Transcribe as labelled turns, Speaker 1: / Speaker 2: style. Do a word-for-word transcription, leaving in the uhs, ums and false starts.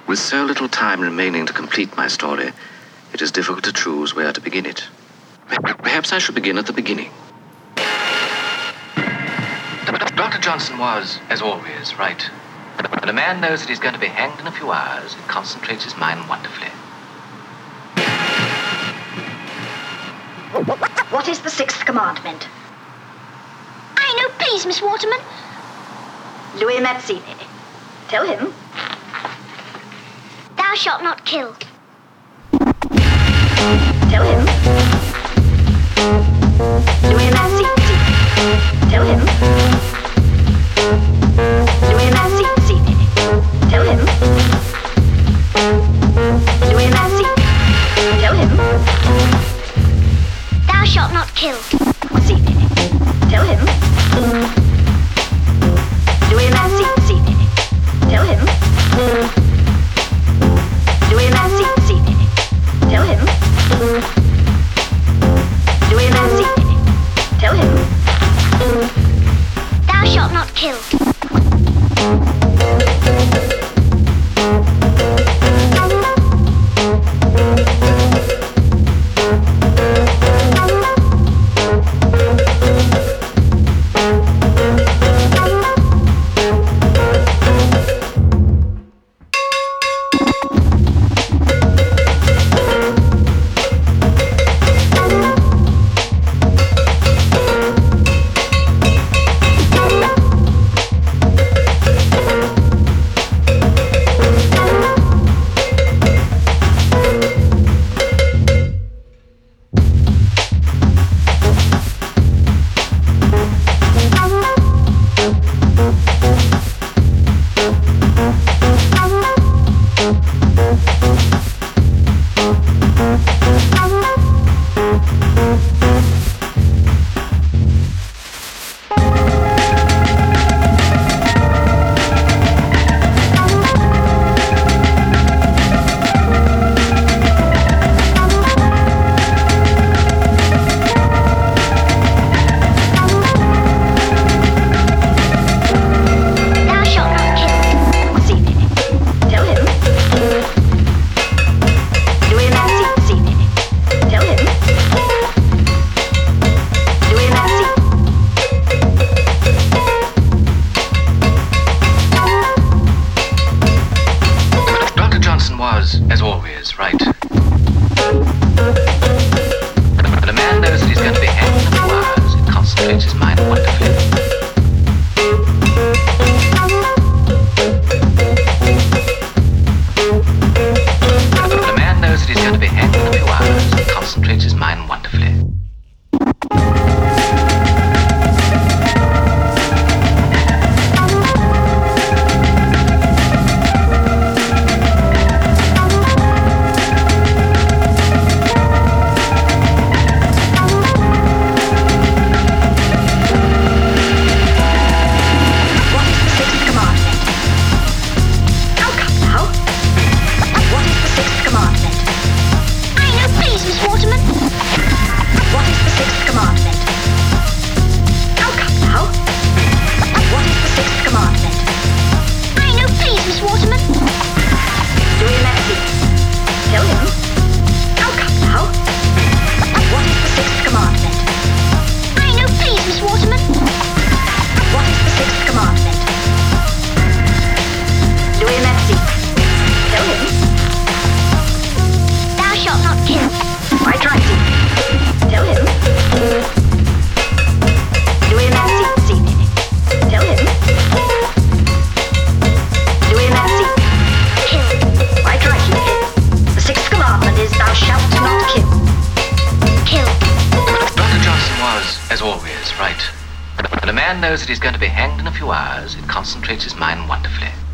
Speaker 1: With so little time remaining to complete my story, it is difficult to choose where to begin it. Perhaps I should begin at the beginning. Doctor Johnson was, as always, right. When a man knows that he's going to be hanged in a few hours, it concentrates his mind wonderfully.
Speaker 2: What is the sixth commandment?
Speaker 3: I know, please, Miss Waterman.
Speaker 2: Louis Mazzini. Tell him.
Speaker 3: Thou shalt not kill.
Speaker 2: Tell him. Louis Mazzini. Tell him. Louis Mazzini. Tell him. Louis Mazzini. Tell him.
Speaker 3: Thou shalt not kill.
Speaker 2: Mazzini. Tell him. Louis Mazzini. Tell him. Louis Mazzini. Tell him. Louis Mazzini. Tell him.
Speaker 3: Thou shalt not kill.
Speaker 1: Was, as always, right. When a man knows that he's going to be hanged in a few hours, it concentrates his mind wonderfully. When a man knows that he's going to be hanged in a few hours, it concentrates his mind wonderfully. As always, right. When a man knows that he's going to be hanged in a few hours, it concentrates his mind wonderfully.